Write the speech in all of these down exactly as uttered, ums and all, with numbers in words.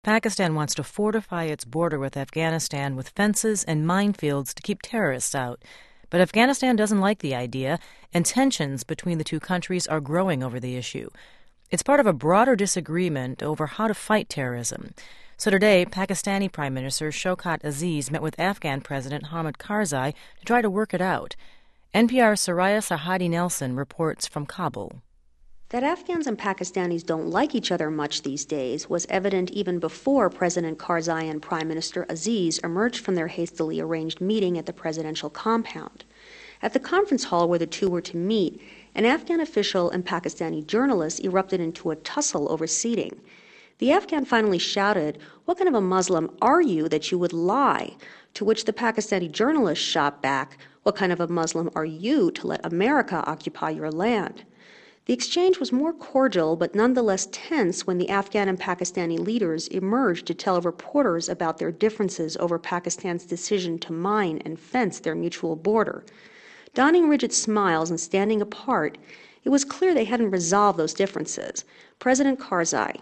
Pakistan wants to fortify its border with Afghanistan with fences and minefields to keep terrorists out. But Afghanistan doesn't like the idea, and tensions between the two countries are growing over the issue. It's part of a broader disagreement over how to fight terrorism. So today, Pakistani Prime Minister Shawkat Aziz met with Afghan President Hamid Karzai to try to work it out. N P R's Soraya Sarhadi Nelson reports from Kabul. That Afghans and Pakistanis don't like each other much these days was evident even before President Karzai and Prime Minister Aziz emerged from their hastily arranged meeting at the presidential compound. At the conference hall where the two were to meet, an Afghan official and Pakistani journalists erupted into a tussle over seating. The Afghan finally shouted, "What kind of a Muslim are you that you would lie?" To which the Pakistani journalist shot back, "What kind of a Muslim are you to let America occupy your land?" The exchange was more cordial but nonetheless tense when the Afghan and Pakistani leaders emerged to tell reporters about their differences over Pakistan's decision to mine and fence their mutual border. Donning rigid smiles and standing apart, it was clear they hadn't resolved those differences. President Karzai.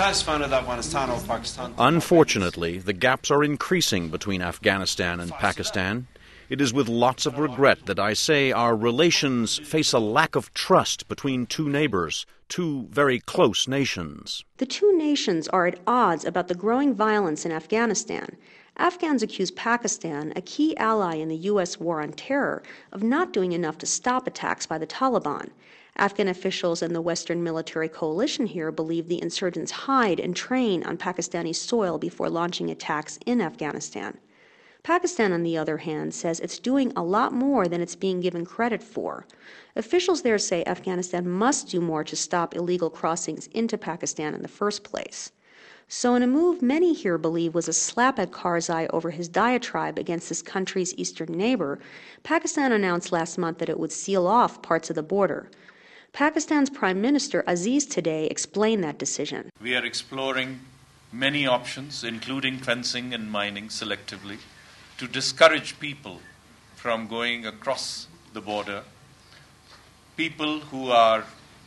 Unfortunately, the gaps are increasing between Afghanistan and Pakistan. It is with lots of regret that I say our relations face a lack of trust between two neighbors, two very close nations. The two nations are at odds about the growing violence in Afghanistan. Afghans accuse Pakistan, a key ally in the U S war on terror, of not doing enough to stop attacks by the Taliban. Afghan officials and the Western military coalition here believe the insurgents hide and train on Pakistani soil before launching attacks in Afghanistan. Pakistan, on the other hand, says it's doing a lot more than it's being given credit for. Officials there say Afghanistan must do more to stop illegal crossings into Pakistan in the first place. So in a move many here believe was a slap at Karzai over his diatribe against his country's eastern neighbor, Pakistan announced last month that it would seal off parts of the border. Pakistan's Prime Minister Aziz today explained that decision. We are exploring many options, including fencing and mining selectively, to discourage people from going across the border, people who are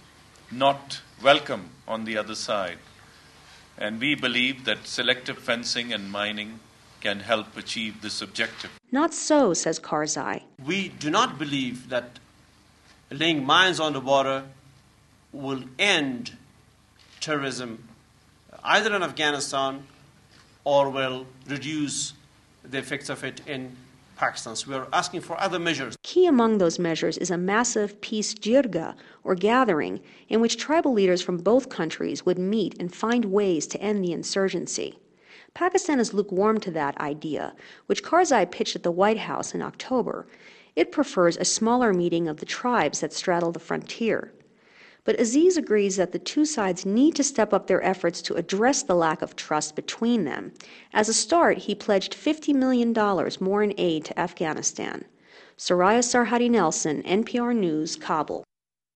not welcome on the other side. And we believe that selective fencing and mining can help achieve this objective. Not so, says Karzai. We do not believe that laying mines on the border will end terrorism either in Afghanistan or will reduce the effects of it in Pakistan. So we are asking for other measures. Key among those measures is a massive peace jirga, or gathering, in which tribal leaders from both countries would meet and find ways to end the insurgency. Pakistan is lukewarm to that idea, which Karzai pitched at the White House in October. It prefers a smaller meeting of the tribes that straddle the frontier. But Aziz agrees that the two sides need to step up their efforts to address the lack of trust between them. As a start, he pledged fifty million dollars more in aid to Afghanistan. Soraya Sarhadi Nelson, N P R News, Kabul.